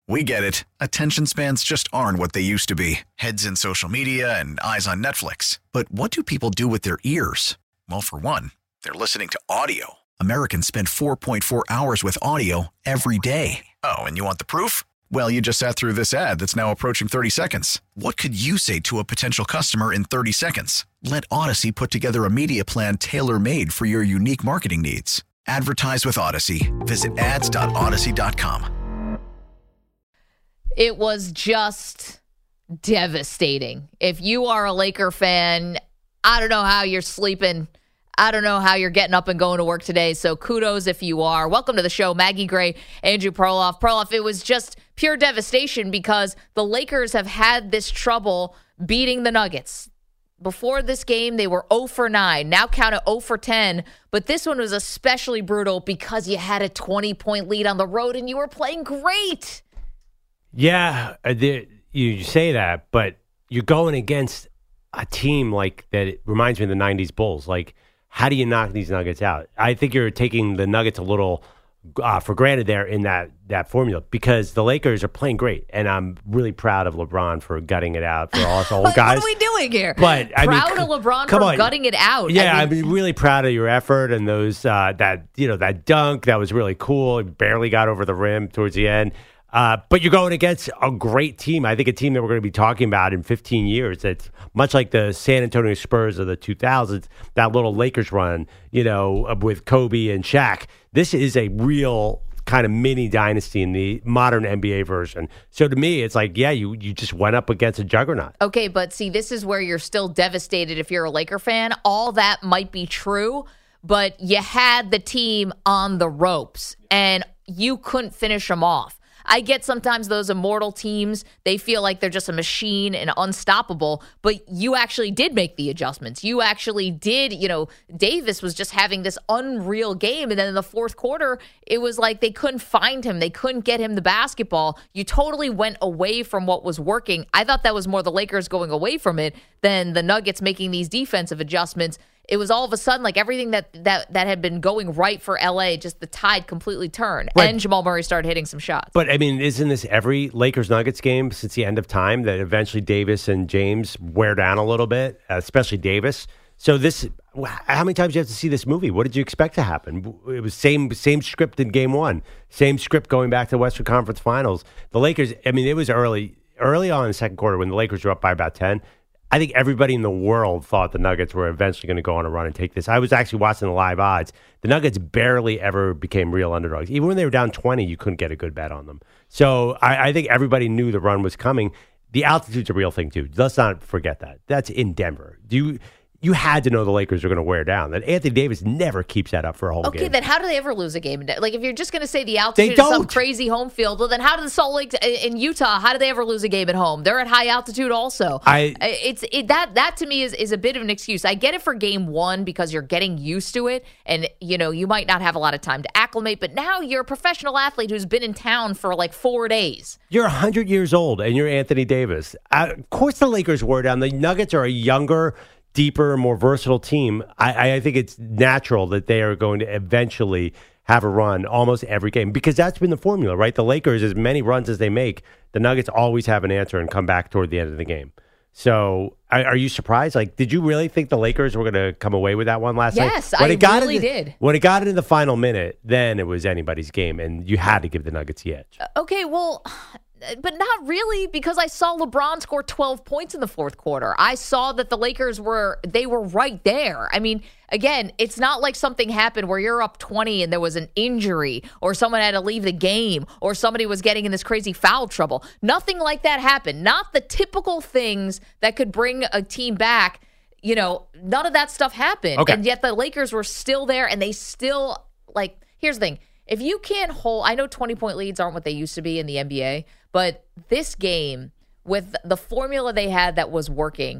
We get it. Attention spans just aren't what they used to be. Heads in social media and eyes on Netflix. But what do people do with their ears? Well, for one, they're listening to audio. Americans spend 4.4 hours with audio every day. Oh, and you want the proof? Well, you just sat through this ad that's now approaching 30 seconds. What could you say to a potential customer in 30 seconds? Let Odyssey put together a media plan tailor-made for your unique marketing needs. Advertise with Odyssey. Visit ads.odyssey.com. It was just devastating. If you are a Laker fan, I don't know how you're sleeping. I don't know how you're getting up and going to work today, so kudos if you are. Welcome to the show, Maggie Gray, Andrew Perloff. Perloff, it was just pure devastation because the Lakers have had this trouble beating the Nuggets. Before this game, they were 0 for 9. Now count it 0 for 10. But this one was especially brutal because you had a 20-point lead on the road and you were playing great. Yeah, you say that, but you're going against a team like that. It reminds me of the 90s Bulls. Like, how do you knock these Nuggets out? I think you're taking the Nuggets a little for granted there in that formula because the Lakers are playing great, and I'm really proud of LeBron for gutting it out for all us old guys. What are we doing here? But proud of LeBron for gutting it out. Yeah, I'm really proud of your effort and those that dunk that was really cool. He barely got over the rim towards the end. But you're going against a great team. I think a team that we're going to be talking about in 15 years. It's much like the San Antonio Spurs of the 2000s, that little Lakers run, with Kobe and Shaq. This is a real kind of mini dynasty in the modern NBA version. So to me, it's like, yeah, you just went up against a juggernaut. Okay, but see, this is where you're still devastated if you're a Laker fan. All that might be true, but you had the team on the ropes, and you couldn't finish them off. I get sometimes those immortal teams, they feel like they're just a machine and unstoppable, but you actually did make the adjustments. You actually did, Davis was just having this unreal game, and then in the fourth quarter, it was like they couldn't find him. They couldn't get him the basketball. You totally went away from what was working. I thought that was more the Lakers going away from it than the Nuggets making these defensive adjustments. It was all of a sudden like everything that had been going right for LA, just the tide completely turned. Right. And Jamal Murray started hitting some shots. But, isn't this every Lakers-Nuggets game since the end of time that eventually Davis and James wear down a little bit, especially Davis? So how many times do you have to see this movie? What did you expect to happen? It was same script in game one, same script going back to the Western Conference Finals. The Lakers, it was early on in the second quarter when the Lakers were up by about 10. I think everybody in the world thought the Nuggets were eventually going to go on a run and take this. I was actually watching the live odds. The Nuggets barely ever became real underdogs. Even when they were down 20, you couldn't get a good bet on them. So I think everybody knew the run was coming. The altitude's a real thing, too. Let's not forget that. That's in Denver. You had to know the Lakers were going to wear down. That Anthony Davis never keeps that up for a whole game. Okay, then how do they ever lose a game? Like, if you're just going to say the altitude is some crazy home field, well, then how do the Salt Lake in Utah, how do they ever lose a game at home? They're at high altitude also. That to me is a bit of an excuse. I get it for game one because you're getting used to it, and, you might not have a lot of time to acclimate, but now you're a professional athlete who's been in town for like 4 days. You're 100 years old, and you're Anthony Davis. Of course the Lakers wore down. The Nuggets are a younger, deeper, more versatile team. I think it's natural that they are going to eventually have a run almost every game because that's been the formula, right? The Lakers, as many runs as they make, the Nuggets always have an answer and come back toward the end of the game. So are you surprised? Like, did you really think the Lakers were going to come away with that one last night? Yes, I really did. When it got into the final minute, then it was anybody's game, and you had to give the Nuggets the edge. Okay, well, but not really, because I saw LeBron score 12 points in the fourth quarter. I saw that the Lakers were right there. Again, it's not like something happened where you're up 20 and there was an injury or someone had to leave the game or somebody was getting in this crazy foul trouble. Nothing like that happened. Not the typical things that could bring a team back. None of that stuff happened. Okay. And yet the Lakers were still there, and they still, here's the thing. If you can't hold, I know 20-point leads aren't what they used to be in the NBA, but this game, with the formula they had that was working,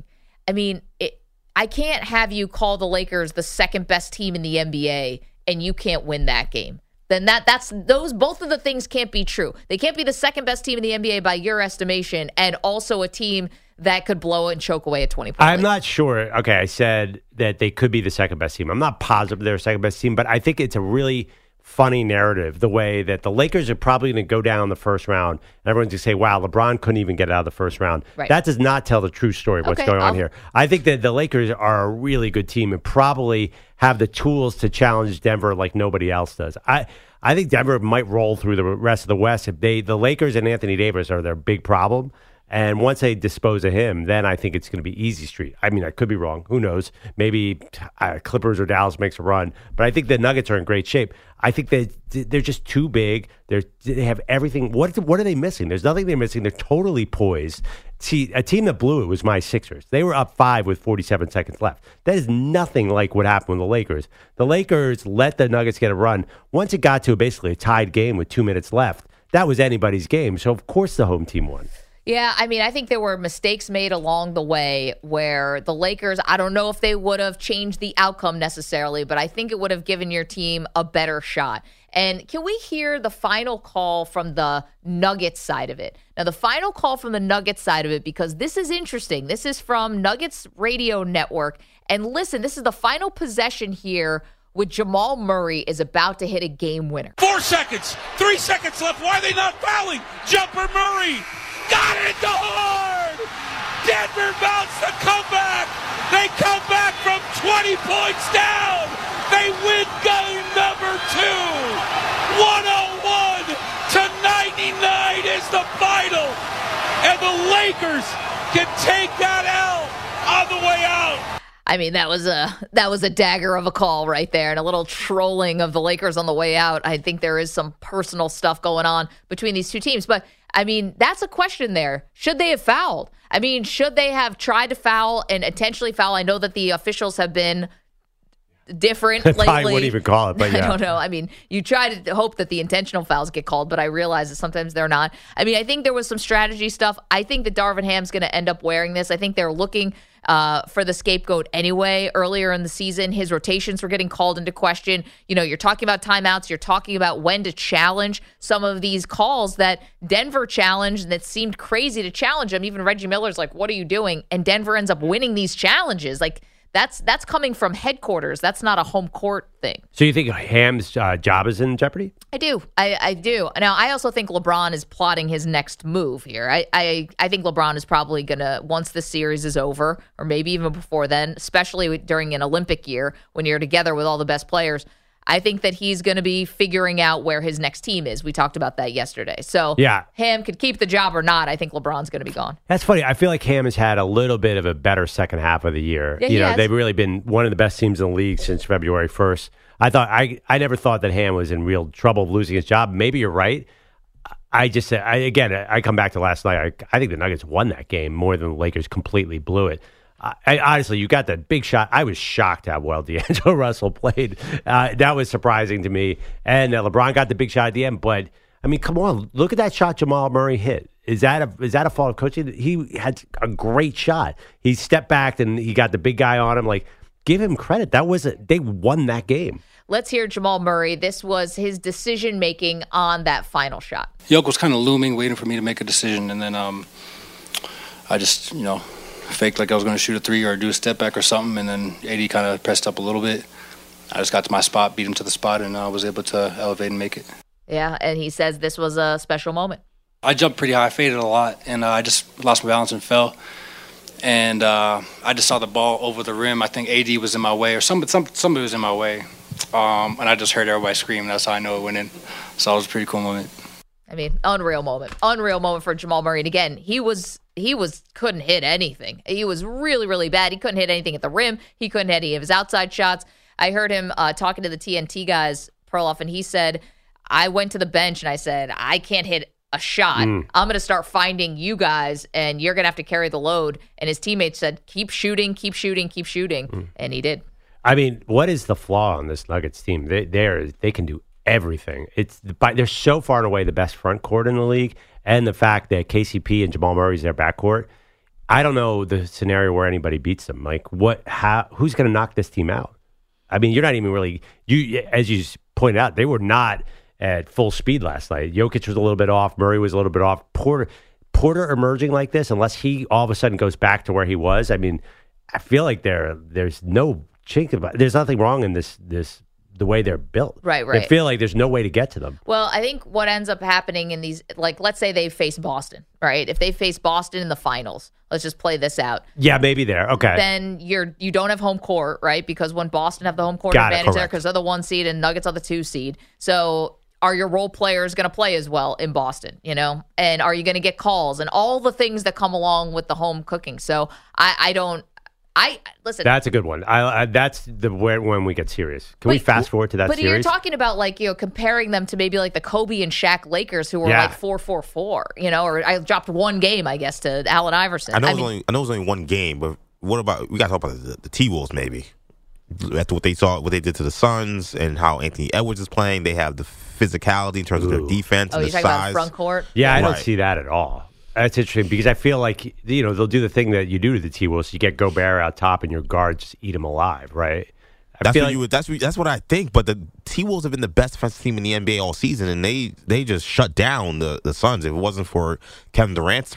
I can't have you call the Lakers the second best team in the NBA and you can't win that game. Then both of the things can't be true. They can't be the second best team in the NBA by your estimation and also a team that could blow and choke away a 20-point lead. I'm not sure. Okay, I said that they could be the second best team. I'm not positive they're the second best team, but I think it's a really funny narrative, the way that the Lakers are probably going to go down the first round, and everyone's going to say, wow, LeBron couldn't even get out of the first round. Right. That does not tell the true story of what's going on here. I think that the Lakers are a really good team and probably have the tools to challenge Denver like nobody else does. I think Denver might roll through the rest of the West. If the Lakers and Anthony Davis are their big problem, and once they dispose of him, then I think it's going to be easy street. I mean, I could be wrong. Who knows? Maybe Clippers or Dallas makes a run. But I think the Nuggets are in great shape. I think they're just too big. They have everything. What are they missing? There's nothing they're missing. They're totally poised. See, a team that blew it was my Sixers. They were up 5 with 47 seconds left. That is nothing like what happened with the Lakers. The Lakers let the Nuggets get a run. Once it got to basically a tied game with 2 minutes left, that was anybody's game. So, of course, the home team won. Yeah, I mean, I think there were mistakes made along the way where the Lakers, I don't know if they would have changed the outcome necessarily, but I think it would have given your team a better shot. And can we hear the final call from the Nuggets side of it? Now, the final call from the Nuggets side of it, because this is interesting. This is from Nuggets Radio Network. And listen, this is the final possession here with Jamal Murray is about to hit a game winner. 4 seconds, 3 seconds left. Why are they not fouling? Jumper Murray. Got it to Hard! Denver mounts the comeback! They come back from 20 points down! They win game number 2! 101 to 99 is the final! And the Lakers can take that out on the way out! I mean, that was a dagger of a call right there, and a little trolling of the Lakers on the way out. I think there is some personal stuff going on between these two teams, but I mean, that's a question there. Should they have fouled? I mean, should they have tried to foul and intentionally foul? I know that the officials have been different lately. I wouldn't even call it, but yeah. I don't know. I mean, you try to hope that the intentional fouls get called, but I realize that sometimes they're not. I mean, I think there was some strategy stuff. I think that Darvin Ham's going to end up wearing this. I think they're looking for the scapegoat anyway. Earlier in the season, his rotations were getting called into question. You know, you're talking about timeouts. You're talking about when to challenge some of these calls that Denver challenged and that seemed crazy to challenge them. Even Reggie Miller's like, what are you doing? And Denver ends up winning these challenges. Like, that's coming from headquarters. That's not a home court thing. So you think Ham's job is in jeopardy? I do. I do. Now, I also think LeBron is plotting his next move here. I think LeBron is probably going to, once the series is over, or maybe even before then, especially during an Olympic year when you're together with all the best players, I think that he's going to be figuring out where his next team is. We talked about that yesterday. So yeah, Ham could keep the job or not. I think LeBron's going to be gone. That's funny. I feel like Ham has had a little bit of a better second half of the year. Yeah, they've really been one of the best teams in the league since February 1st. I never thought that Ham was in real trouble of losing his job. Maybe you're right. I come back to last night. I think the Nuggets won that game more than the Lakers completely blew it. Honestly, you got that big shot. I was shocked how well D'Angelo Russell played. That was surprising to me. And LeBron got the big shot at the end. But, I mean, come on. Look at that shot Jamal Murray hit. Is that a fault of coaching? He had a great shot. He stepped back and he got the big guy on him. Like, give him credit. They won that game. Let's hear Jamal Murray. This was his decision-making on that final shot. Yoke was kind of looming, waiting for me to make a decision. And then I just, faked like I was going to shoot a three or do a step back or something, and then AD kind of pressed up a little bit. I just got to my spot, beat him to the spot, and I was able to elevate and make it. Yeah, and he says this was a special moment. I jumped pretty high, faded a lot, and I just lost my balance and fell. And I just saw the ball over the rim. I think AD was in my way, or somebody was in my way. And I just heard everybody scream. That's how I know it went in. So it was a pretty cool moment. I mean, unreal moment for Jamal Murray. And again, he couldn't hit anything. He was really, really bad. He couldn't hit anything at the rim. He couldn't hit any of his outside shots. I heard him talking to the TNT guys, Perloff, and he said, I went to the bench and I said, I can't hit a shot. I'm going to start finding you guys, and you're going to have to carry the load. And his teammates said, keep shooting. And he did. I mean, what is the flaw on this Nuggets team? They can do everything. They're so far and away the best front court in the league, and the fact that KCP and Jamal Murray's their backcourt. I don't know the scenario where anybody beats them. Like, who's going to knock this team out? I mean, you're not even really. As you pointed out, they were not at full speed last night. Jokic was a little bit off. Murray was a little bit off. Porter emerging like this, unless he all of a sudden goes back to where he was. I mean, I feel like there's no chink about. There's nothing wrong in this the way they're built. Right. They feel like there's no way to get to them. Well, I think what ends up happening in these, like, let's say they face Boston, right? If they face Boston in the finals, let's just play this out. Yeah, maybe there. Okay. Then you don't have home court, right? Because when Boston have the home court Got it, advantage there, correct. because they're the 1 seed and Nuggets are the 2 seed. So are your role players going to play as well in Boston, And are you going to get calls and all the things that come along with the home cooking? So listen. That's a good one. That's when we get serious. Can we fast forward to that but series? you're talking about comparing them to maybe like the Kobe and Shaq Lakers who were like 4-4-4, or I dropped one game, I guess, to Allen Iverson. I know it was only one game, but what about we got to talk about the T-Wolves maybe. After what they did to the Suns and how Anthony Edwards is playing, they have the physicality in terms of their defense and you're the talking size. about front court? Yeah, I don't Right. see that at all. That's interesting because I feel like they'll do the thing that you do to the T-Wolves. You get Gobert out top and your guards just eat them alive, right? That's what I think. But the T-Wolves have been the best defensive team in the NBA all season, and they just shut down the Suns. If it wasn't for Kevin Durant's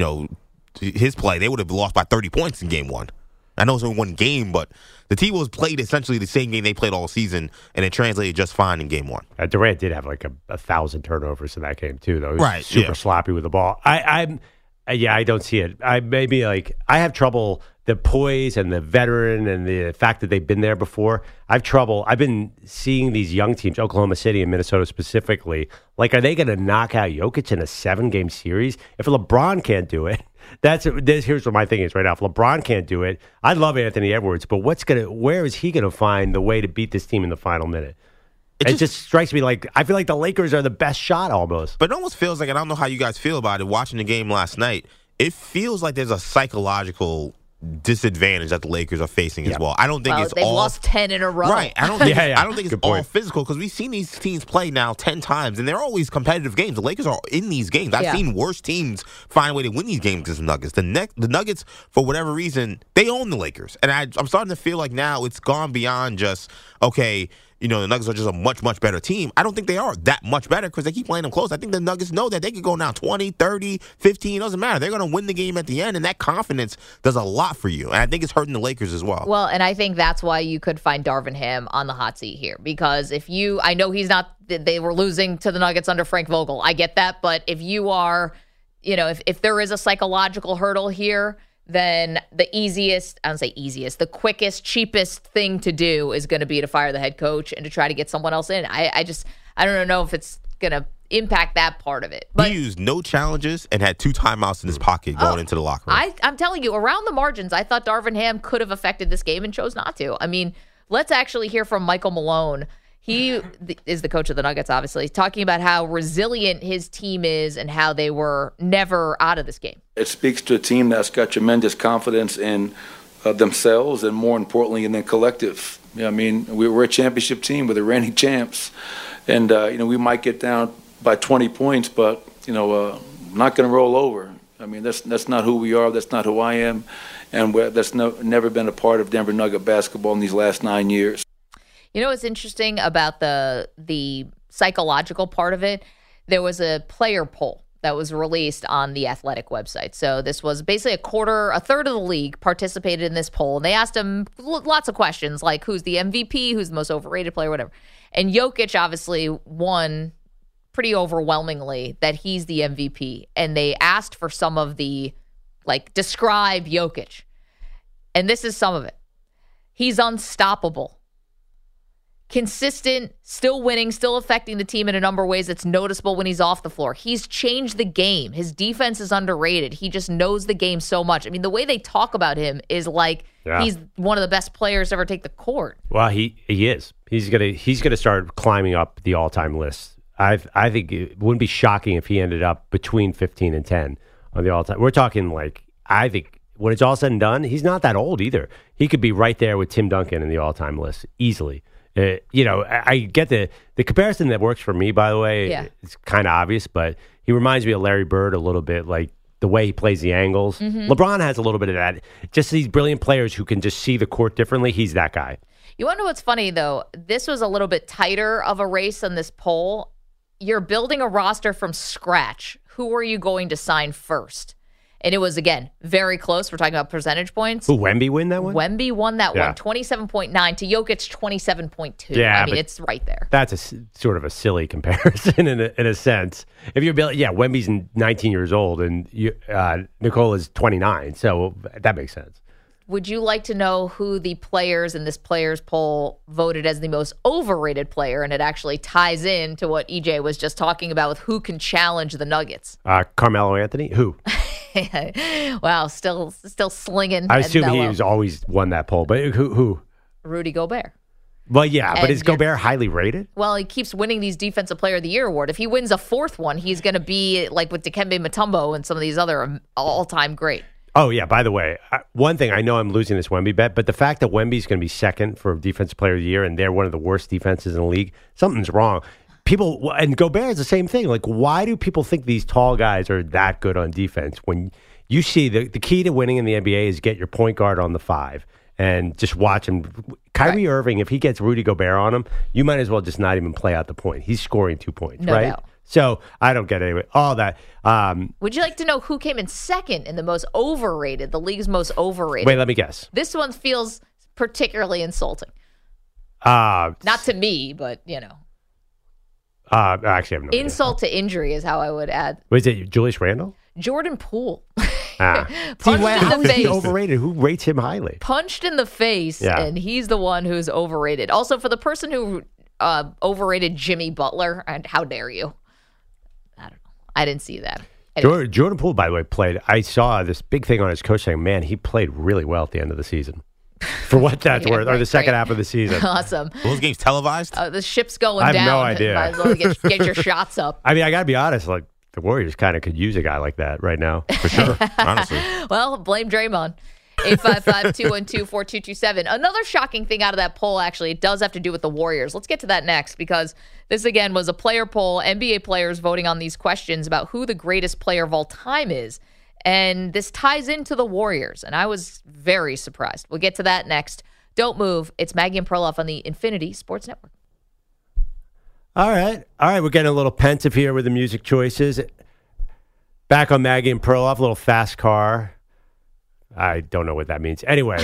his play, they would have lost by 30 points in Game 1. I know it's only one game, but the T-Wolves played essentially the same game they played all season, and it translated just fine in Game 1. Durant did have like 1,000 turnovers in that game too, though. He was Right, super yeah. sloppy with the ball. I don't see it. I have trouble the poise and the veteran and the fact that they've been there before. I've been seeing these young teams, Oklahoma City and Minnesota specifically. Like, are they going to knock out Jokic in a 7-game series? If LeBron can't do it, here's what my thing is right now. If LeBron can't do it, I love Anthony Edwards, but where is he going to find the way to beat this team in the final minute? It just strikes me like I feel like the Lakers are the best shot almost. But it almost feels like, and I don't know how you guys feel about it, watching the game last night, it feels like there's a psychological disadvantage that the Lakers are facing as well. I don't think it's they've all lost 10 in a row. Right. I don't think Yeah. I don't think it's Good all point. physical because we've seen these teams play now 10 times, and they're always competitive games. The Lakers are in these games. I've seen worse teams find a way to win these games against the Nuggets. The Nuggets, for whatever reason, they own the Lakers. And I'm starting to feel like now it's gone beyond just, okay, the Nuggets are just a much, much better team. I don't think they are that much better because they keep playing them close. I think the Nuggets know that they could go down 20, 30, 15. It doesn't matter. They're going to win the game at the end, and that confidence does a lot for you. And I think it's hurting the Lakers as well. Well, and I think that's why you could find Darvin Ham on the hot seat here because I know he's not, they were losing to the Nuggets under Frank Vogel. I get that. But if you are, if there is a psychological hurdle here, then the quickest, cheapest thing to do is going to be to fire the head coach and to try to get someone else in. I don't know if it's going to impact that part of it. But he used no challenges and had 2 timeouts in his pocket going into the locker room. I'm telling you, around the margins, I thought Darvin Ham could have affected this game and chose not to. I mean, let's actually hear from Michael Malone. He is the coach of the Nuggets, obviously, talking about how resilient his team is and how they were never out of this game. It speaks to a team that's got tremendous confidence in themselves and, more importantly, in their collective. I mean, we're a championship team. We're the reigning champs. And, we might get down by 20 points, but, not going to roll over. I mean, that's not who we are. That's not who I am. And that's never been a part of Denver Nugget basketball in these last 9 years. What's interesting about the psychological part of it? There was a player poll that was released on the Athletic website. So this was basically a third of the league participated in this poll. And they asked him lots of questions like who's the MVP, who's the most overrated player, whatever. And Jokic obviously won pretty overwhelmingly that he's the MVP. And they asked for some of the, describe Jokic. And this is some of it. He's unstoppable. Consistent, still winning, still affecting the team in a number of ways that's noticeable when he's off the floor. He's changed the game. His defense is underrated. He just knows the game so much. I mean, the way they talk about him is like he's one of the best players to ever take the court. Well, he is. He's gonna start climbing up the all-time list. I think it wouldn't be shocking if he ended up between 15 and 10 on the all-time. We're talking I think when it's all said and done, he's not that old either. He could be right there with Tim Duncan in the all-time list easily. I get the comparison that works for me, by the way. Yeah. It's kind of obvious, but he reminds me of Larry Bird a little bit, like the way he plays the angles. Mm-hmm. LeBron has a little bit of that. Just these brilliant players who can just see the court differently. He's that guy. You want to know what's funny, though? This was a little bit tighter of a race on this poll. You're building a roster from scratch. Who are you going to sign first? And it was, again, very close. We're talking about percentage points. Who, Wemby win that one? Wemby won that Yeah. one, 27.9 to Jokic, 27.2. Yeah, I mean, but it's right there. That's sort of a silly comparison in a sense. If you're, Wemby's 19 years old and Nicola's 29, so that makes sense. Would you like to know who the players in this players poll voted as the most overrated player? And it actually ties in to what EJ was just talking about with who can challenge the Nuggets. Carmelo Anthony? Who? Wow, still slinging. I assume Melo. he's always won that poll, but who? Rudy Gobert. Well, yeah, but And is Gobert highly rated? Well, he keeps winning these Defensive Player of the Year award. If he wins a fourth one, he's going to be like with Dikembe Mutombo and some of these other all-time great. Oh, yeah. By the way, one thing, I know I'm losing this Wemby bet, but the fact that Wemby's going to be second for Defensive Player of the Year and they're one of the worst defenses in the league, something's wrong. People, and Gobert is the same thing. Like, why do people think these tall guys are that good on defense when you see the key to winning in the NBA is get your point guard on the 5 and just watch him. Kyrie Irving, if he gets Rudy Gobert on him, you might as well just not even play out the point. He's scoring 2 points, No right? doubt. So I don't get all that. Would you like to know who came in second in the most overrated, the league's most overrated? Wait, let me guess. This one feels particularly insulting. Not Not to me, but, you know. Actually, I have no idea. Insult to injury is how I would add. Was it Julius Randle? Jordan Poole. See, Punched how in the is he face. overrated? Who rates him highly? Punched in the face, Yeah. and he's the one who's overrated. Also, for the person who overrated Jimmy Butler, and how dare you? I don't know. I didn't see that. Anyway. Jordan Poole, by the way, played. I saw this big thing on his coach saying, man, he played really well at the end of the season. For what that's Yeah, worth, or the right, second right. half of the season. Awesome. Were those games televised? The ship's going I have down. no idea. Might as well get your shots up. I mean, I got to be honest, like, the Warriors kind of could use a guy like that right now. For sure, honestly. Well, blame Draymond. 855-212-4227. Another shocking thing out of that poll, actually, it does have to do with the Warriors. Let's get to that next, because this, again, was a player poll, NBA players voting on these questions about who the greatest player of all time is. And this ties into the Warriors, and I was very surprised. We'll get to that next. Don't move. It's Maggie and Perloff on the Infinity Sports Network. All right. We're getting a little pensive here with the music choices. Back on Maggie and Perloff, a little fast car. I don't know what that means. Anyway,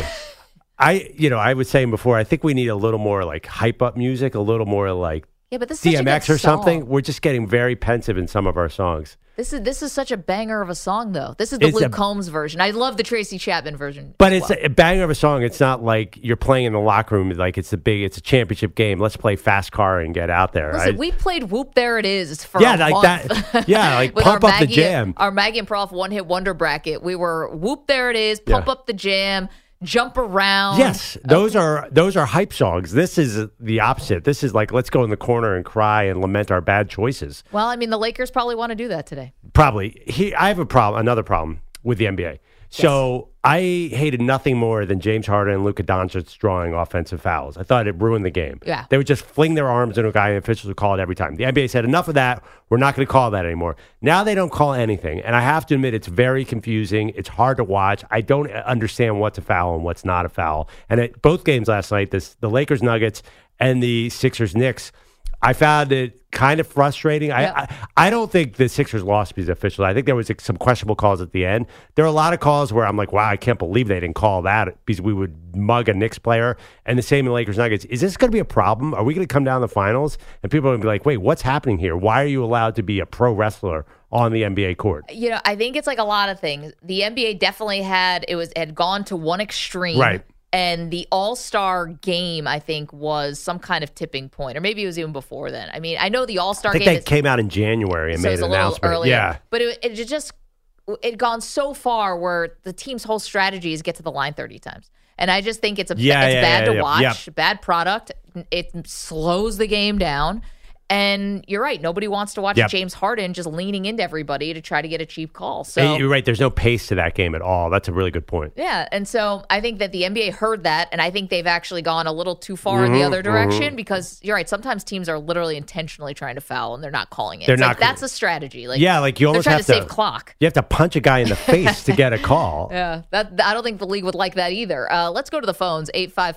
I was saying before, I think we need a little more like hype up music, a little more like Yeah, but this is such a DMX good or something. song. We're just getting very pensive in some of our songs. This is such a banger of a song, though. This is the It's Luke a- Combs version. I love the Tracy Chapman version. But as it's well. a banger of a song. It's not like you're playing in the locker room. Like it's a championship game. Let's play fast car and get out there. Listen, right? we played Whoop There It Is for Yeah, a like month. that. Yeah, like With pump our up the Maggie, jam. Our Maggie and Prof one-hit wonder bracket. We were Whoop There It Is, Pump Yeah. Up the Jam, Jump Around. Yes, those are hype songs. This is the opposite. This is like let's go in the corner and cry and lament our bad choices. Well, I mean, the Lakers probably want to do that today. Probably. I have another problem with the NBA. So I hated nothing more than James Harden and Luka Doncic drawing offensive fouls. I thought it ruined the game. Yeah. They would just fling their arms into a guy and officials would call it every time. The NBA said, enough of that. We're not going to call that anymore. Now they don't call anything. And I have to admit, it's very confusing. It's hard to watch. I don't understand what's a foul and what's not a foul. And at both games last night, the Lakers Nuggets and the Sixers Knicks, I found it kind of frustrating. Yeah. I don't think the Sixers lost because of officials. I think there was some questionable calls at the end. There are a lot of calls where I'm like, wow, I can't believe they didn't call that because we would mug a Knicks player. And the same in Lakers Nuggets. Is this going to be a problem? Are we going to come down the finals? And people are going to be like, wait, what's happening here? Why are you allowed to be a pro wrestler on the NBA court? You know, I think it's like a lot of things. The NBA definitely had gone to one extreme. Right. And the All-Star game, I think, was some kind of tipping point. Or maybe it was even before then. I mean, I know the All-Star I think game they came out in January and so made it's an a little announcement. earlier. Yeah. But it had gone so far where the team's whole strategy is get to the line 30 times. And I just think it's bad to watch, bad product. It slows the game down. And you're right. Nobody wants to watch James Harden just leaning into everybody to try to get a cheap call. So You're right. There's no pace to that game at all. That's a really good point. yeah, and so I think that the NBA heard that, and I think they've actually gone a little too far in the other direction because you're right. Sometimes teams are literally intentionally trying to foul, and they're not calling it. They're It's not- like, that's a strategy. Like Like you almost they're trying have to save clock. You have to punch a guy in the face to get a call. Yeah, I don't think the league would like that either. Let's go to the phones,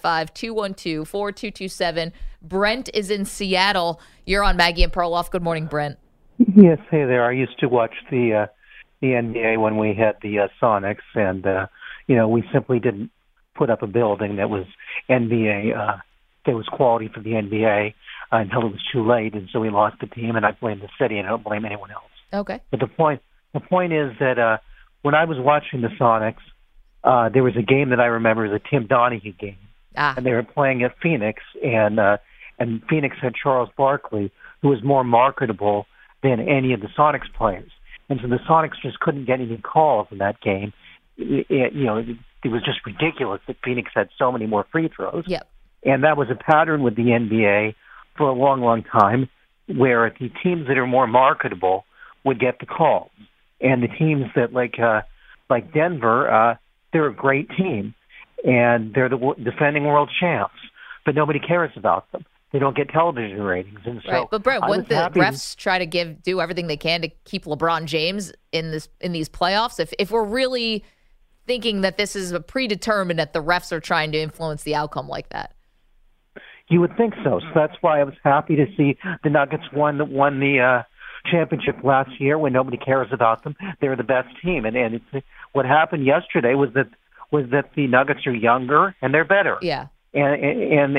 855-212-4227. Brent is in Seattle. You're on Maggie and Perloff. Good morning, Brent. Yes, hey there. I used to watch the the NBA when we had the Sonics, and we simply didn't put up a building that was NBA, that was quality for the NBA until it was too late, and so we lost the team. And I blame the city, and I don't blame anyone else. Okay. But the point is that when I was watching the Sonics, there was a game that I remember, the Tim Donahue game, and they were playing at Phoenix, and Phoenix had Charles Barkley, who was more marketable than any of the Sonics players. And so the Sonics just couldn't get any calls in that game. It was just ridiculous that Phoenix had so many more free throws. Yep. And that was a pattern with the NBA for a long, long time, where the teams that are more marketable would get the calls. And the teams that, like Denver, they're a great team, and they're the defending world champs, but nobody cares about them. They don't get television ratings. And so right, but Brett, wouldn't the refs try to do everything they can to keep LeBron James in these playoffs? If we're really thinking that this is a predetermined, that the refs are trying to influence the outcome like that, you would think so. So that's why I was happy to see the Nuggets won the championship last year when nobody cares about them. They're the best team, and what happened yesterday was that the Nuggets are younger and they're better. Yeah, and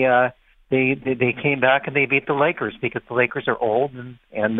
they came back and they beat the Lakers because the Lakers are old and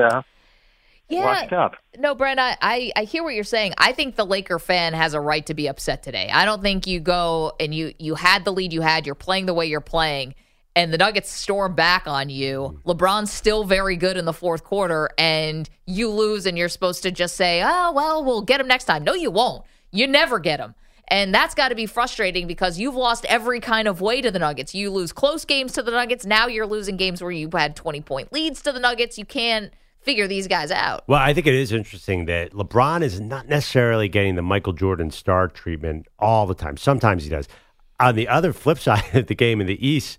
washed up. No, Brent, I hear what you're saying. I think the Laker fan has a right to be upset today. I don't think you go and you had the lead you had, you're playing the way you're playing, and the Nuggets storm back on you. LeBron's still very good in the fourth quarter, and you lose, and you're supposed to just say, oh, well, we'll get him next time. No, you won't. You never get him. And that's got to be frustrating because you've lost every kind of way to the Nuggets. You lose close games to the Nuggets. Now you're losing games where you had 20-point leads to the Nuggets. You can't figure these guys out. Well, I think it is interesting that LeBron is not necessarily getting the Michael Jordan star treatment all the time. Sometimes he does. On the other flip side of the game in the East,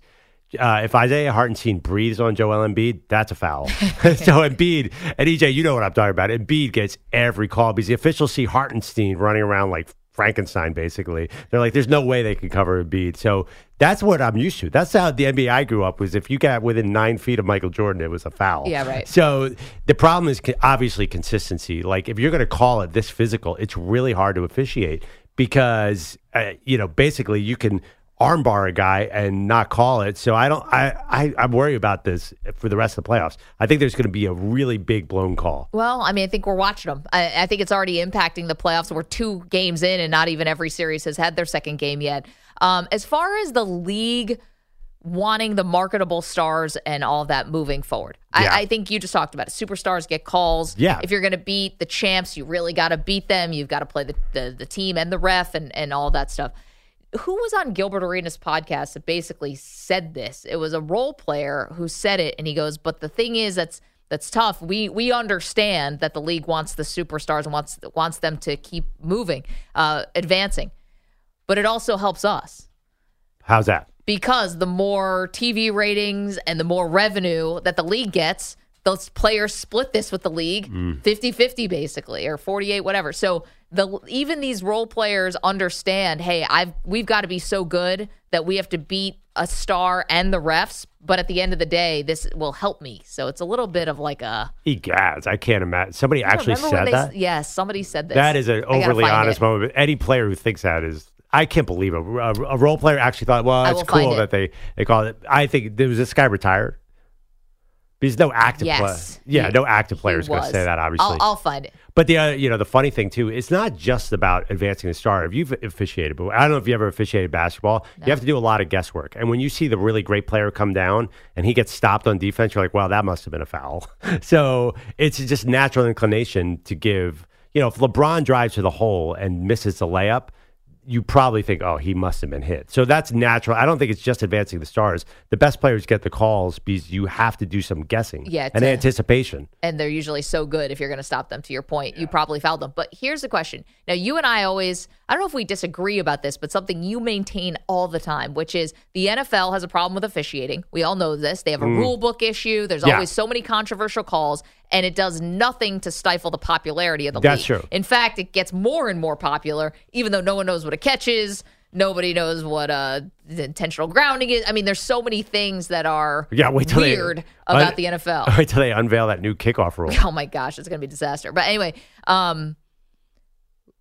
if Isaiah Hartenstein breathes on Joel Embiid, that's a foul. So Embiid, and EJ, you know what I'm talking about. Embiid gets every call because the officials see Hartenstein running around like Frankenstein, basically. They're like, there's no way they can cover Embiid. So that's what I'm used to. That's how the NBA I grew up, was if you got within 9 feet of Michael Jordan, it was a foul. Yeah, right. So the problem is obviously consistency. Like, if you're going to call it this physical, it's really hard to officiate because, basically you can armbar a guy and not call it. So I'm worried about this for the rest of the playoffs. I think there's going to be a really big blown call. Well, I mean, I think we're watching them. I think it's already impacting the playoffs. We're 2 games in, and not even every series has had their second game yet. As far as the league wanting the marketable stars and all of that moving forward, I think you just talked about it. Superstars get calls. Yeah. If you're going to beat the champs, you really got to beat them. You've got to play the team and the ref and all that stuff. Who was on Gilbert Arenas' podcast that basically said this? It was a role player who said it, and he goes, but the thing is that's tough. We understand that the league wants the superstars and wants them to keep moving, advancing. But it also helps us. How's that? Because the more TV ratings and the more revenue that the league gets, those players split this with the league 50-50 basically, or 48, whatever. So even these role players understand, hey, we've got to be so good that we have to beat a star and the refs, but at the end of the day, this will help me. So it's a little bit of like a... Egads, I can't imagine. Somebody actually said that? Yes, somebody said this. That is an overly honest moment. But any player who thinks that is... I can't believe it. A role player actually thought, well, it's cool that they call it. I think there was this guy retired. There's no active player. Yeah, no active player is going to say that, obviously. I'll find it. But the funny thing, too, it's not just about advancing the star. If you've officiated, but I don't know if you ever officiated basketball, you have to do a lot of guesswork. And when you see the really great player come down and he gets stopped on defense, you're like, well, that must have been a foul. So it's just natural inclination to give, if LeBron drives to the hole and misses the layup, you probably think, oh, he must have been hit. So that's natural. I don't think it's just advancing the stars. The best players get the calls because you have to do some guessing and anticipation. And they're usually so good if you're going to stop them, to your point. Yeah. You probably fouled them. But here's the question. Now, you and I always, I don't know if we disagree about this, but something you maintain all the time, which is the NFL has a problem with officiating. We all know this. They have a rule book issue. There's always so many controversial calls, and it does nothing to stifle the popularity of the league. That's true. In fact, it gets more and more popular, even though no one knows what a catch is. Nobody knows what the intentional grounding is. I mean, there's so many things that are weird about the NFL. Wait till they unveil that new kickoff rule. Oh, my gosh. It's going to be a disaster. But anyway,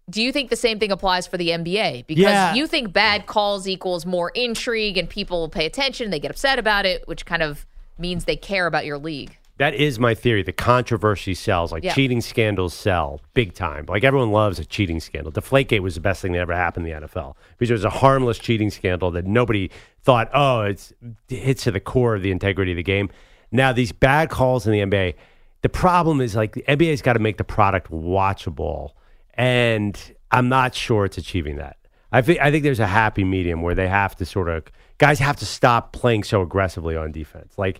Do you think the same thing applies for the NBA? Because you think bad calls equals more intrigue and people will pay attention, they get upset about it, which kind of means they care about your league. That is my theory. The controversy sells. Cheating scandals sell big time. Like, everyone loves a cheating scandal. Deflategate was the best thing that ever happened in the NFL because it was a harmless cheating scandal that nobody thought, it hits to the core of the integrity of the game. Now, these bad calls in the NBA, the problem is, like, the NBA's got to make the product watchable, and I'm not sure it's achieving that. I think there's a happy medium where they have to guys have to stop playing so aggressively on defense. Like,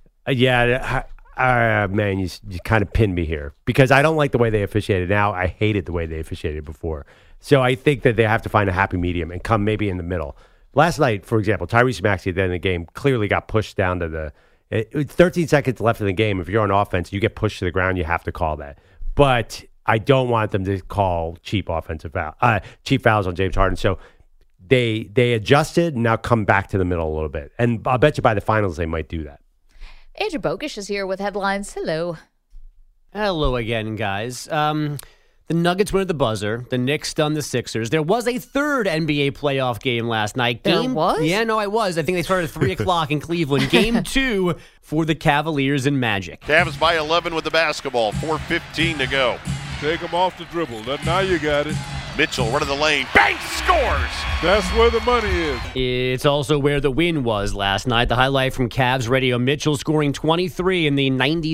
man, you kind of pinned me here because I don't like the way they officiated now. I hated the way they officiated before. So I think that they have to find a happy medium and come maybe in the middle. Last night, for example, Tyrese Maxey at the end of the game clearly got pushed down to 13 seconds left in the game. If you're on offense, you get pushed to the ground, you have to call that. But I don't want them to call cheap fouls on James Harden. So they adjusted and now come back to the middle a little bit. And I'll bet you by the finals they might do that. Andrew Bogusch is here with headlines. Hello. Hello again, guys. The Nuggets win at the buzzer. The Knicks stunned the Sixers. There was a third NBA playoff game last night. There was? Yeah, no, I was. I think they started at 3 o'clock in Cleveland. Game 2 for the Cavaliers and Magic. Cavs by 11 with the basketball. 4:15 to go. Take him off the dribble. Now you got it. Mitchell, run of the lane. Bang! Scores! That's where the money is. It's also where the win was last night. The highlight from Cavs radio, Mitchell scoring 23 in the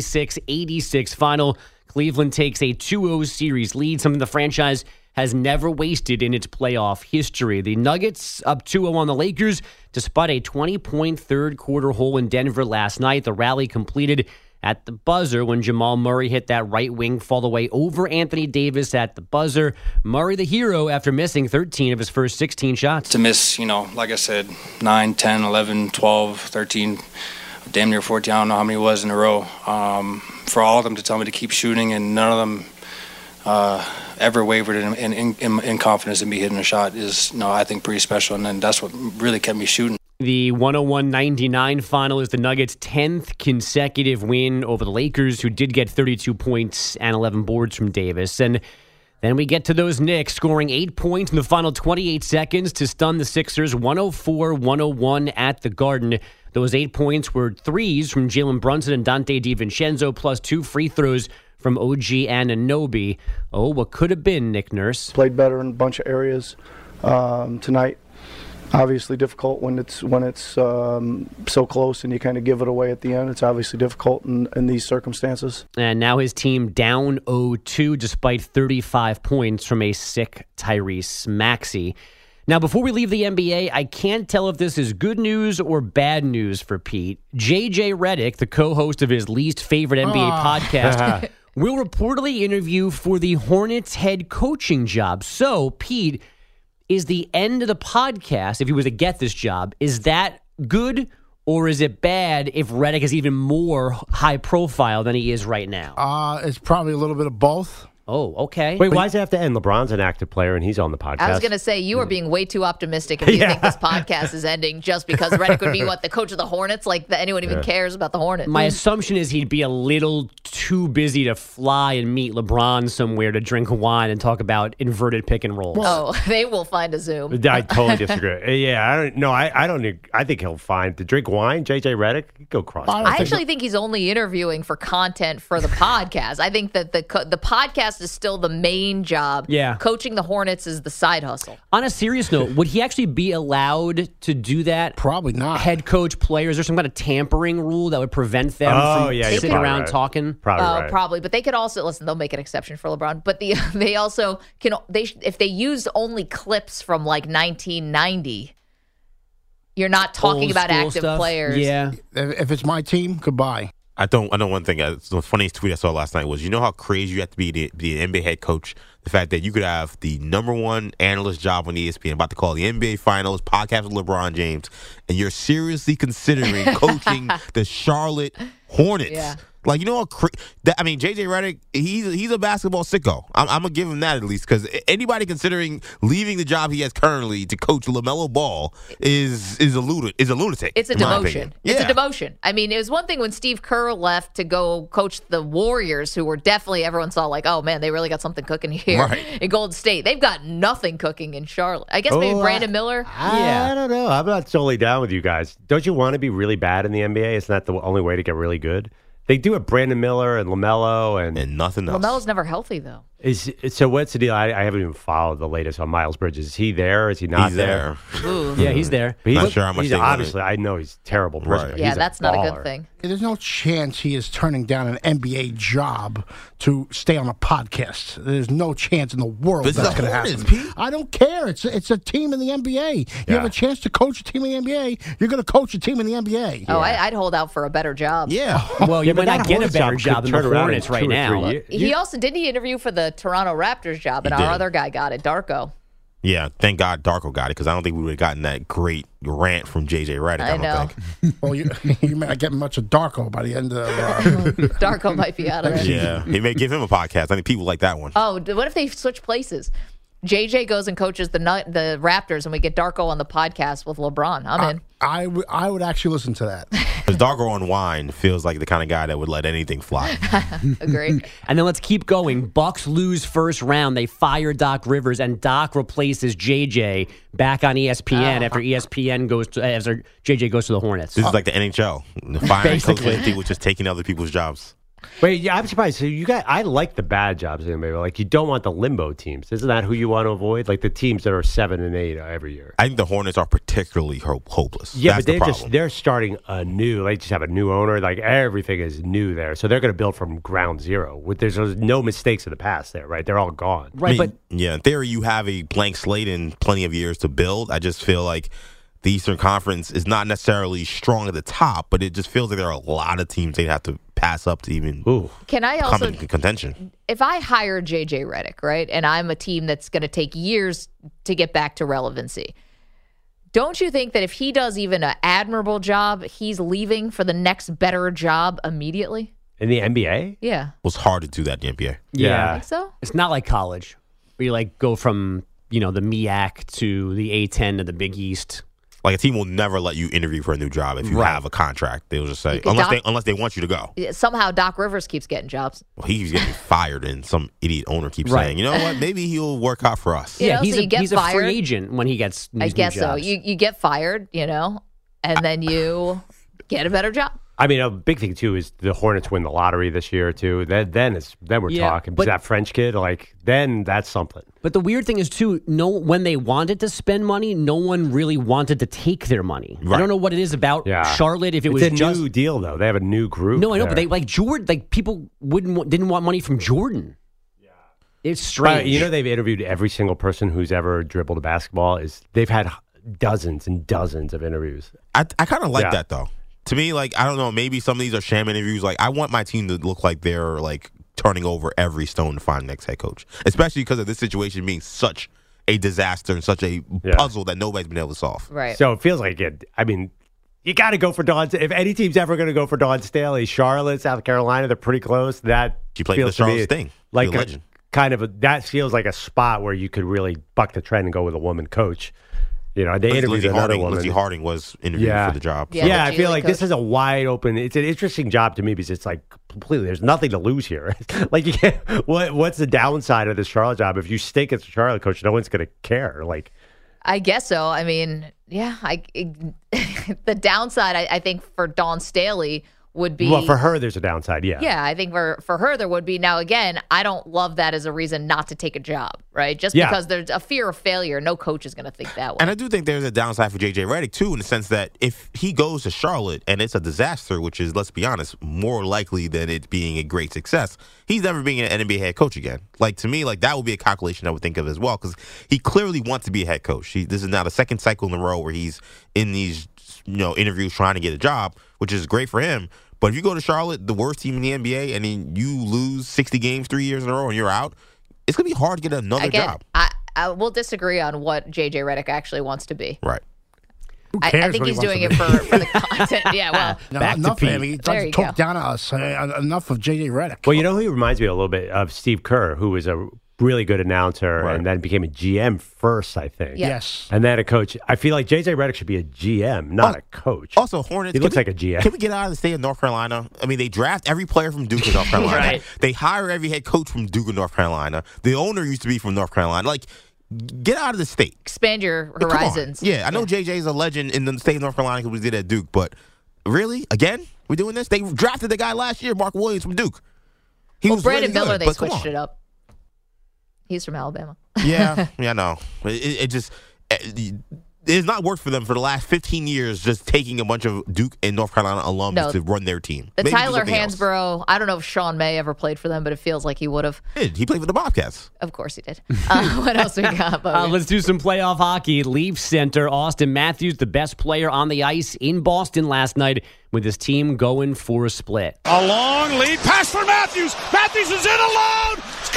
96-86 final. Cleveland takes a 2-0 series lead, something the franchise has never wasted in its playoff history. The Nuggets up 2-0 on the Lakers, despite a 20-point third-quarter hole in Denver last night. The rally completed at the buzzer when Jamal Murray hit that right wing fall away over Anthony Davis at the buzzer. Murray the hero after missing 13 of his first 16 shots. To miss, like I said, 9, 10, 11, 12, 13, damn near 14, I don't know how many it was in a row. For all of them to tell me to keep shooting and none of them ever wavered in confidence in me hitting a shot is, I think pretty special. And then that's what really kept me shooting. The 101-99 final is the Nuggets' 10th consecutive win over the Lakers, who did get 32 points and 11 boards from Davis. And then we get to those Knicks scoring 8 points in the final 28 seconds to stun the Sixers 104-101 at the Garden. Those 8 points were threes from Jalen Brunson and Dante DiVincenzo, plus 2 free throws from OG Anunoby. Oh, what could have been, Nick Nurse? Played better in a bunch of areas tonight. Obviously difficult when it's so close and you kind of give it away at the end. It's obviously difficult in these circumstances. And now his team down 0-2 despite 35 points from a sick Tyrese Maxey. Now, before we leave the NBA, I can't tell if this is good news or bad news for Pete. JJ Redick, the co-host of his least favorite NBA podcast, will reportedly interview for the Hornets head coaching job. So, Pete, is the end of the podcast, if he was to get this job, is that good or is it bad if Redick is even more high profile than he is right now? It's probably a little bit of both. Oh, okay. Wait, why does it have to end? LeBron's an active player, and he's on the podcast. I was going to say, you are being way too optimistic if you think this podcast is ending just because Redick would be, the coach of the Hornets? Like, anyone even cares about the Hornets? My assumption is he'd be a little too busy to fly and meet LeBron somewhere to drink wine and talk about inverted pick and rolls. Oh, they will find a Zoom. I totally disagree. I don't. I think he'll find to drink wine. JJ Redick, go cross. I actually think he's only interviewing for content for the podcast. I think that the podcast is still the main job. Yeah. Coaching the Hornets is the side hustle. On a serious note, would he actually be allowed to do that? Probably not. Head coach players, or some kind of tampering rule that would prevent them from sitting around talking? Probably. But they could also, they'll make an exception for LeBron. But they also can, if they use only clips from 1990, you're not talking about active players. Yeah. If it's my team, goodbye. I know one thing. The funniest tweet I saw last night was, how crazy you have to be to be an NBA head coach? The fact that you could have the #1 analyst job on ESPN, about to call the NBA Finals, podcast with LeBron James, and you're seriously considering coaching the Charlotte Hornets. Yeah. Like, you know, JJ Redick, he's a basketball sicko. I'm gonna give him that at least, because anybody considering leaving the job he has currently to coach LaMelo Ball is a lunatic. It's a demotion. It's a demotion. I mean, it was one thing when Steve Kerr left to go coach the Warriors, who were definitely, everyone saw like, oh man, they really got something cooking here in Golden State. They've got nothing cooking in Charlotte. I guess maybe Brandon Miller. I don't know. I'm not totally down with you guys. Don't you want to be really bad in the NBA? Isn't that the only way to get really good? They do it, Brandon Miller and LaMelo and nothing else. LaMelo's never healthy, though. So what's the deal? I haven't even followed the latest on Miles Bridges. Is he there? Is he not He's there? Yeah, he's there. But not sure how much he's they obviously, I know he's terrible. Right. Yeah, that's not a good thing. There's no chance he is turning down an NBA job to stay on a podcast. There's no chance in the world that's going to happen. Pete. I don't care. It's a team in the NBA. You have a chance to coach a team in the NBA, you're going to coach a team in the NBA. Oh, I'd hold out for a better job. Yeah. Well, you might not get a better job than the Hornets right now. He also didn't he interview for the Toronto Raptors job, and our other guy got it, Darko. Yeah, thank God Darko got it, because I don't think we would have gotten that great rant from JJ Redick. I don't think. Well, you may not get much of Darko by the end of Darko might be out of there. Yeah, he may give him a podcast. I think people like that one. Oh, what if they switch places? JJ goes and coaches the Raptors, and we get Darko on the podcast with LeBron. I'm in. I would actually listen to that. Because Darko on wine feels like the kind of guy that would let anything fly. Agree. And then let's keep going. Bucks lose first round. They fire Doc Rivers, and Doc replaces JJ back on ESPN after ESPN after JJ goes to the Hornets. This is like the NHL. The firing coaches, people just taking other people's jobs. Wait, yeah, I'm surprised. So you guys, I like the bad jobs in the NBA. Like, you don't want the limbo teams. Isn't that who you want to avoid? Like the teams that are 7 and 8 every year. I think the Hornets are particularly hopeless. Yeah, That's but they're starting anew. They just have a new owner. Like, everything is new there, so they're going to build from ground zero. There's no mistakes in the past there, right? They're all gone. Right, but in theory, you have a blank slate and plenty of years to build. I just feel like the Eastern Conference is not necessarily strong at the top, but it just feels like there are a lot of teams they'd have to pass up to even Can I also come in contention. If I hire JJ Redick, right, and I'm a team that's going to take years to get back to relevancy, don't you think that if he does even an admirable job, he's leaving for the next better job immediately? In the NBA? Yeah. It was hard to do that in the NBA. Yeah. I think so? It's not like college, where you like go from, the MEAC to the A-10 to the Big East. Like, a team will never let you interview for a new job if you have a contract. They'll just say, unless they want you to go. Somehow Doc Rivers keeps getting jobs. Well, he keeps getting fired, and some idiot owner keeps saying, you know what, maybe he'll work out for us. Yeah, he's a free agent when he gets these I guess new so. jobs. You get fired, and then you get a better job. I mean, a big thing, too, is the Hornets win the lottery this year, too. Then we're talking. But that French kid, then that's something. But the weird thing is, too, when they wanted to spend money, no one really wanted to take their money. Right. I don't know what it is about Charlotte. If it's a new deal, though. They have a new group. No, I know, but they Jordan. People didn't want money from Jordan. Yeah, it's strange. They've interviewed every single person who's ever dribbled a basketball. They've had dozens and dozens of interviews. I kind of like that, though. To me, I don't know, maybe some of these are sham interviews. I want my team to look like they're, turning over every stone to find the next head coach, especially because of this situation being such a disaster and such a puzzle that nobody's been able to solve. Right. So it feels like it. I mean, you got to go for Dawn. If any team's ever going to go for Dawn Staley, Charlotte, South Carolina, they're pretty close. That she played for the Charlotte Sting. Like that feels like a spot where you could really buck the trend and go with a woman coach. They interviewed another woman. Lindsey Harding was interviewed for the job. Yeah, I feel like this is a wide open. It's an interesting job to me because it's completely. There's nothing to lose here. You can't. What's the downside of this Charlotte job? If you stink as a Charlotte coach, no one's going to care. I guess so. I mean, the downside I think for Dawn Staley would be... Well, for her, there's a downside, yeah. Yeah, I think for her, there would be. Now, again, I don't love that as a reason not to take a job, right? Just because there's a fear of failure, no coach is going to think that way. And I do think there's a downside for J.J. Redick, too, in the sense that if he goes to Charlotte and it's a disaster, which is, let's be honest, more likely than it being a great success, he's never being an NBA head coach again. To me, that would be a calculation I would think of as well, because he clearly wants to be a head coach. This is now the second cycle in a row where he's in these interviews trying to get a job, which is great for him. But if you go to Charlotte, the worst team in the NBA, and then you lose 60 games 3 years in a row and you're out, it's going to be hard to get another job. I will disagree on what J.J. Redick actually wants to be. Right. I think he's doing it for the content. Yeah, well. No, Back enough to of him. Pete. He There doesn't you talk go. down to us. Enough of J.J. Redick. Well, you know who he reminds me a little bit of? Steve Kerr, who was a really good announcer and then became a GM first, I think. Yeah. Yes. And then a coach. I feel like J.J. Redick should be a GM, not a coach. Also, Hornets. He looks like a GM. Can we get out of the state of North Carolina? I mean, they draft every player from Duke and North Carolina. Right. They hire every head coach from Duke and North Carolina. The owner used to be from North Carolina. Like, get out of the state. Expand your Come on. horizons. Yeah, I know JJ's a legend in the state of North Carolina because we did at Duke, but really? Again? We're doing this? They drafted the guy last year, Mark Williams from Duke. He was Brandon really Miller, good, they but come switched on. it up. He's from Alabama. Yeah, no. It just it's not worked for them for the last 15 years just taking a bunch of Duke and North Carolina alums to run their team. The Maybe do Tyler something else. Hansborough, I don't know if Sean May ever played for them, but it feels like he would have. He played for the Bobcats. Of course he did. What else we got, Bobby? Let's do some playoff hockey. Leafs center Austin Matthews, the best player on the ice in Boston last night, with his team going for a split. A long lead pass for Matthews. Matthews is in alone.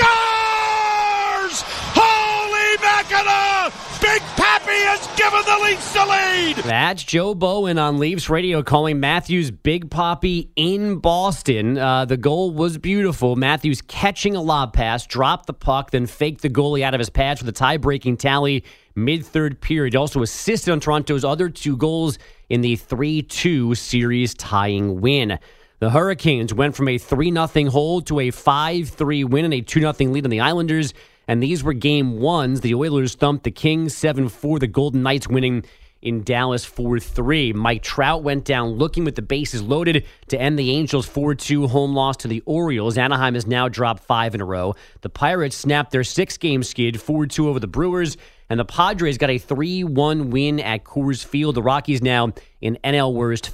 Scores! Holy Mackinac! Big Pappy has given the Leafs the lead. That's Joe Bowen on Leafs radio calling Matthews Big Papi in Boston. The goal was beautiful. Matthews catching a lob pass, dropped the puck, then faked the goalie out of his pads for the tie-breaking tally mid-third period. He also assisted on Toronto's other two goals in the 3-2 series tying win. The Hurricanes went from a 3-0 hold to a 5-3 win and a 2-0 lead on the Islanders. And these were game ones. The Oilers thumped the Kings 7-4, the Golden Knights winning in Dallas 4-3. Mike Trout went down looking with the bases loaded to end the Angels' 4-2 home loss to the Orioles. Anaheim has now dropped 5 in a row. The Pirates snapped their 6-game skid, 4-2 over the Brewers. And the Padres got a 3-1 win at Coors Field. The Rockies now in NL Worst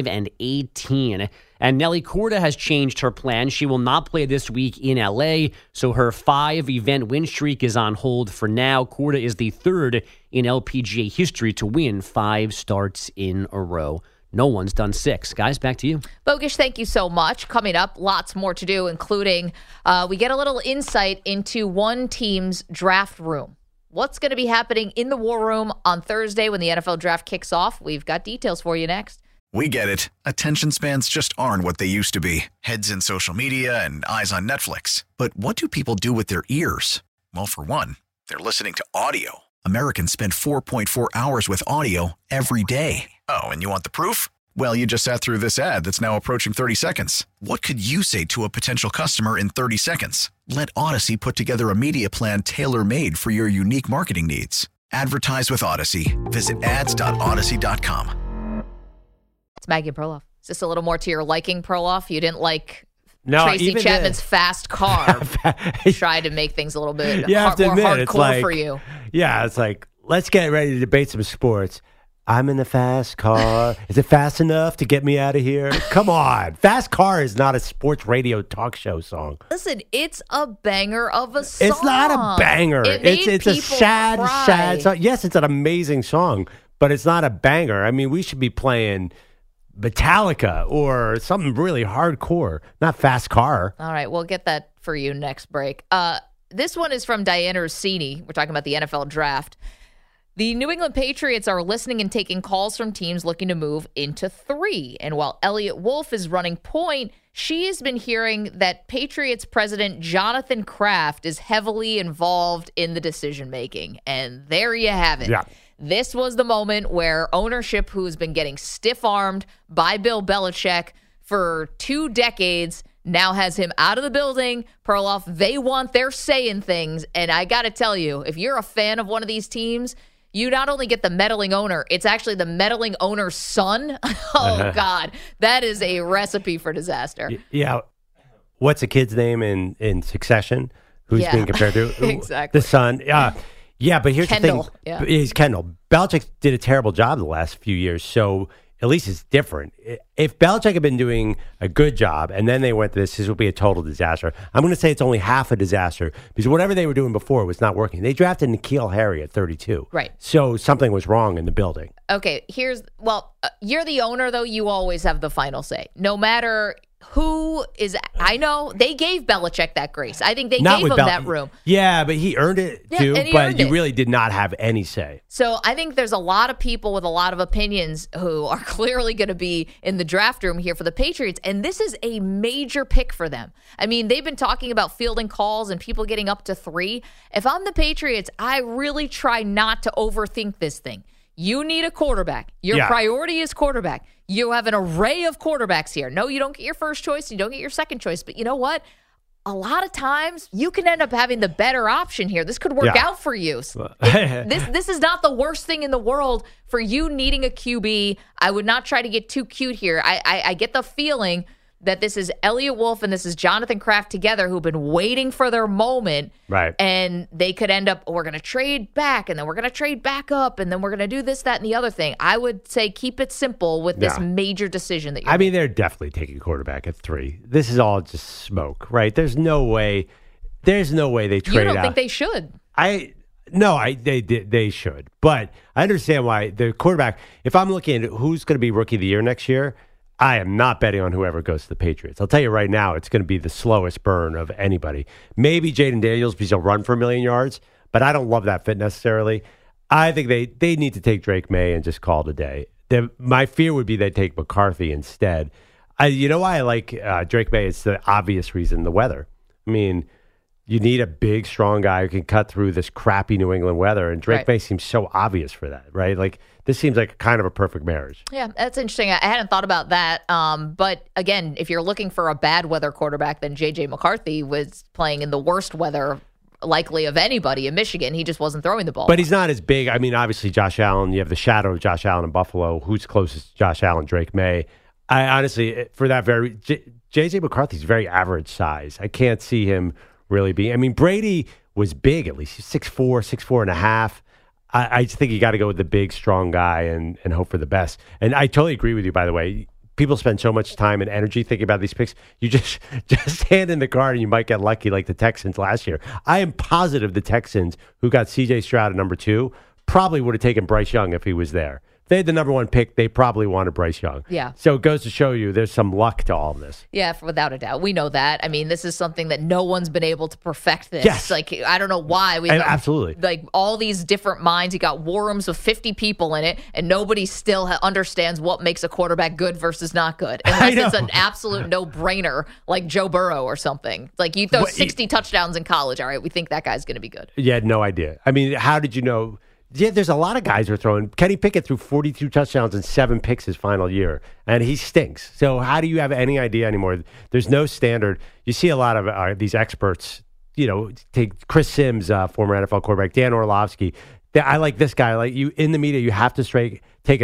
5-18. And Nelly Corda has changed her plan. She will not play this week in LA, so her 5-event win streak is on hold for now. Corda is the third in LPGA history to win 5 starts in a row. No one's done 6. Guys, back to you. Bogish, thank you so much. Coming up, lots more to do, including we get a little insight into one team's draft room. What's going to be happening in the war room on Thursday when the NFL draft kicks off? We've got details for you next. We get it. Attention spans just aren't what they used to be. Heads in social media and eyes on Netflix. But what do people do with their ears? Well, for one, they're listening to audio. Americans spend 4.4 hours with audio every day. Oh, and you want the proof? Well, you just sat through this ad that's now approaching 30 seconds. What could you say to a potential customer in 30 seconds? Let Odyssey put together a media plan tailor-made for your unique marketing needs. Advertise with Odyssey. Visit ads.odyssey.com. It's Maggie and Perloff. Is this a little more to your liking, Perloff? You didn't like No, Tracy even Chapman's fast car. Tried to make things a little bit You have to more admit, hardcore it's like, for you. Yeah, it's like, let's get ready to debate some sports. I'm in the fast car. Is it fast enough to get me out of here? Come on. Fast Car is not a sports radio talk show song. Listen, it's a banger of a song. It's not a banger. It's a sad song. Yes, it's an amazing song, but it's not a banger. I mean, we should be playing Metallica or something really hardcore, not Fast Car. All right, we'll get that for you next break. This one is from Diana Rossini. We're talking about the NFL draft. The New England Patriots are listening and taking calls from teams looking to move into 3. And while Elliot Wolf is running point, she has been hearing that Patriots president Jonathan Kraft is heavily involved in the decision-making. And there you have it. Yeah. This was the moment where ownership, who's been getting stiff-armed by Bill Belichick for 2 decades, now has him out of the building. Perloff, they want their say in things. And I got to tell you, if you're a fan of one of these teams, you not only get the meddling owner, it's actually the meddling owner's son. Oh, God. That is a recipe for disaster. Yeah. What's the kid's name in Succession? Who's being compared to? Exactly. The son. Yeah, but here's Kendall, the thing. yeah. He's Kendall. Belichick did a terrible job the last few years, so at least it's different. If Belichick had been doing a good job and then they went to this would be a total disaster. I'm going to say it's only half a disaster because whatever they were doing before was not working. They drafted N'Keal Harry at 32. Right. So something was wrong in the building. Okay, you're the owner, though. You always have the final say. No matter I know they gave Belichick that grace. I think they gave him that room. Yeah, but he earned it too. But you really did not have any say. So I think there's a lot of people with a lot of opinions who are clearly going to be in the draft room here for the Patriots. And this is a major pick for them. I mean, they've been talking about fielding calls and people getting up to 3. If I'm the Patriots, I really try not to overthink this thing. You need a quarterback. Your priority is quarterback. You have an array of quarterbacks here. No, you don't get your first choice. You don't get your second choice. But you know what? A lot of times you can end up having the better option here. This could work out for you. This is not the worst thing in the world for you needing a QB. I would not try to get too cute here. I get the feeling that this is Elliott Wolf and this is Jonathan Kraft together who've been waiting for their moment. Right. And they could end up, we're going to trade back and then we're going to trade back up and then we're going to do this, that, and the other thing. I would say keep it simple with this major decision that you're making. They're definitely taking quarterback at 3. This is all just smoke, right? There's no way they trade out. You don't think they should? They should. But I understand why the quarterback, if I'm looking at who's going to be rookie of the year next year, I am not betting on whoever goes to the Patriots. I'll tell you right now, it's going to be the slowest burn of anybody. Maybe Jaden Daniels because he'll run for 1,000,000 yards, but I don't love that fit necessarily. I think they need to take Drake May and just call it a day. My fear would be they take McCarthy instead. You know why I like Drake May? It's the obvious reason, the weather. I mean, you need a big, strong guy who can cut through this crappy New England weather, and Drake May seems so obvious for that, right? Like, this seems like kind of a perfect marriage. Yeah, that's interesting. I hadn't thought about that. But again, if you're looking for a bad weather quarterback, then J.J. McCarthy was playing in the worst weather likely of anybody in Michigan. He just wasn't throwing the ball. But he's not as big. I mean, obviously, Josh Allen, you have the shadow of Josh Allen in Buffalo. Who's closest to Josh Allen? Drake May. I honestly, for that J.J. McCarthy's very average size. I can't see him really being. I mean, Brady was big at least. He's 6'4", 6'4.5". I just think you got to go with the big, strong guy and hope for the best. And I totally agree with you, by the way. People spend so much time and energy thinking about these picks. You just hand in the card and you might get lucky like the Texans last year. I am positive the Texans, who got C.J. Stroud at number 2, probably would have taken Bryce Young if he was there. If they had the number 1 pick, they probably wanted Bryce Young. Yeah. So it goes to show you there's some luck to all of this. Yeah, without a doubt. We know that. I mean, this is something that no one's been able to perfect this. Yes. Like, I don't know why. Absolutely. Like, all these different minds. You got war rooms with 50 people in it, and nobody still understands what makes a quarterback good versus not good. Unless it's an absolute no-brainer, like Joe Burrow or something. Like, you throw 60 touchdowns in college, all right, we think that guy's going to be good. You had no idea. I mean, how did you know? Yeah, there's a lot of guys who are throwing. Kenny Pickett threw 42 touchdowns and 7 picks his final year, and he stinks. So how do you have any idea anymore? There's no standard. You see a lot of these experts, take Chris Sims, former NFL quarterback, Dan Orlovsky. I like this guy. Like, you in the media, you have to take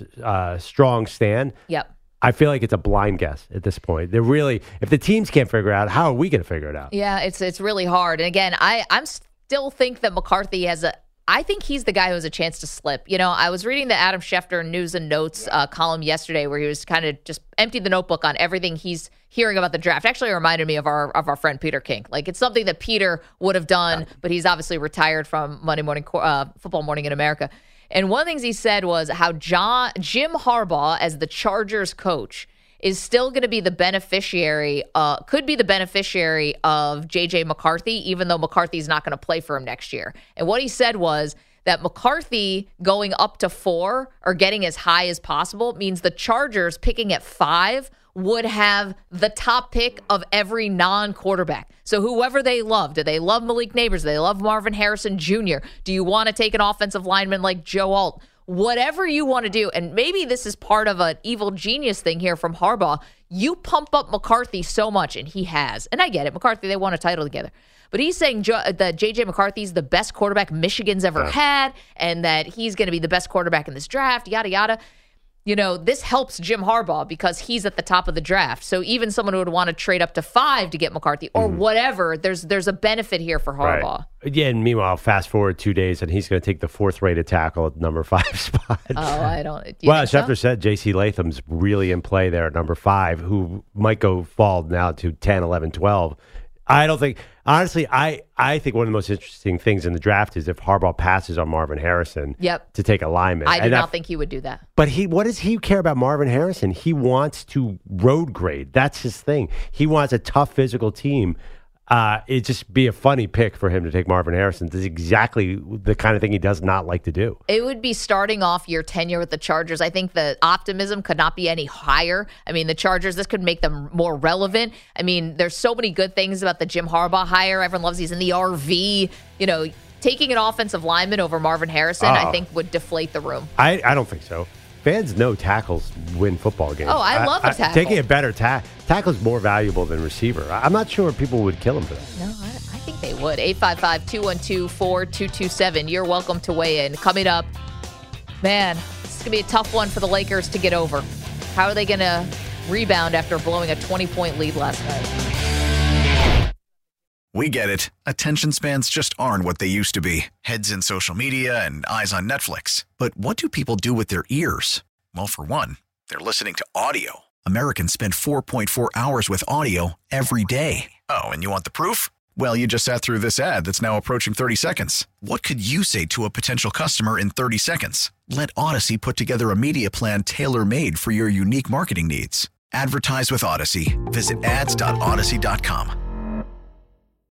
a strong stand. Yep. I feel like it's a blind guess at this point. They're really, if the teams can't figure it out, how are we going to figure it out? Yeah, it's really hard. And again, I'm still think that McCarthy I think he's the guy who has a chance to slip. I was reading the Adam Schefter News and Notes column yesterday where he was kind of just emptied the notebook on everything he's hearing about the draft. Actually, it reminded me of our friend Peter King. Like, it's something that Peter would have done, but he's obviously retired from Monday Morning Football Morning in America. And one of the things he said was how Jim Harbaugh, as the Chargers coach, is still going to be the beneficiary, could be the beneficiary of J.J. McCarthy, even though McCarthy's not going to play for him next year. And what he said was that McCarthy going up to 4 or getting as high as possible means the Chargers picking at 5 would have the top pick of every non-quarterback. So whoever they love, do they love Malik Nabers? Do they love Marvin Harrison Jr.? Do you want to take an offensive lineman like Joe Alt? Whatever you want to do, and maybe this is part of an evil genius thing here from Harbaugh, you pump up McCarthy so much, and he has. And I get it. McCarthy, they won a title together. But he's saying that J.J. McCarthy's the best quarterback Michigan's ever had, and that he's going to be the best quarterback in this draft, yada, yada. This helps Jim Harbaugh because he's at the top of the draft. So even someone who would want to trade up to 5 to get McCarthy or whatever, there's a benefit here for Harbaugh. Right. Yeah, and meanwhile, fast forward 2 days, and he's going to take the 4th-rated tackle at number 5 spot. Oh, I don't. Schefter said J.C. Latham's really in play there at number 5, who might fall now to 10, 11, 12. I don't think, honestly, I think one of the most interesting things in the draft is if Harbaugh passes on Marvin Harrison to take a lineman. I do not think he would do that. But what does he care about Marvin Harrison? He wants to road grade. That's his thing. He wants a tough physical team. It'd just be a funny pick for him to take Marvin Harrison. This is exactly the kind of thing he does not like to do. It would be starting off your tenure with the Chargers. I think the optimism could not be any higher. I mean, the Chargers, this could make them more relevant. I mean, there's so many good things about the Jim Harbaugh hire. Everyone loves he's in the RV. You know, taking an offensive lineman over Marvin Harrison, I think would deflate the room. I don't think so. Fans know tackles win football games. Oh, I love a tackle. Taking a better tackle is more valuable than receiver. I'm not sure people would kill him for that. No, I think they would. 855-212-4227. You're welcome to weigh in. Coming up, man, this is going to be a tough one for the Lakers to get over. How are they going to rebound after blowing a 20-point lead last night? We get it. Attention spans just aren't what they used to be. Heads in social media and eyes on Netflix. But what do people do with their ears? Well, for one, they're listening to audio. Americans spend 4.4 hours with audio every day. Oh, and you want the proof? Well, you just sat through this ad that's now approaching 30 seconds. What could you say to a potential customer in 30 seconds? Let Odyssey put together a media plan tailor-made for your unique marketing needs. Advertise with Odyssey. Visit ads.odyssey.com.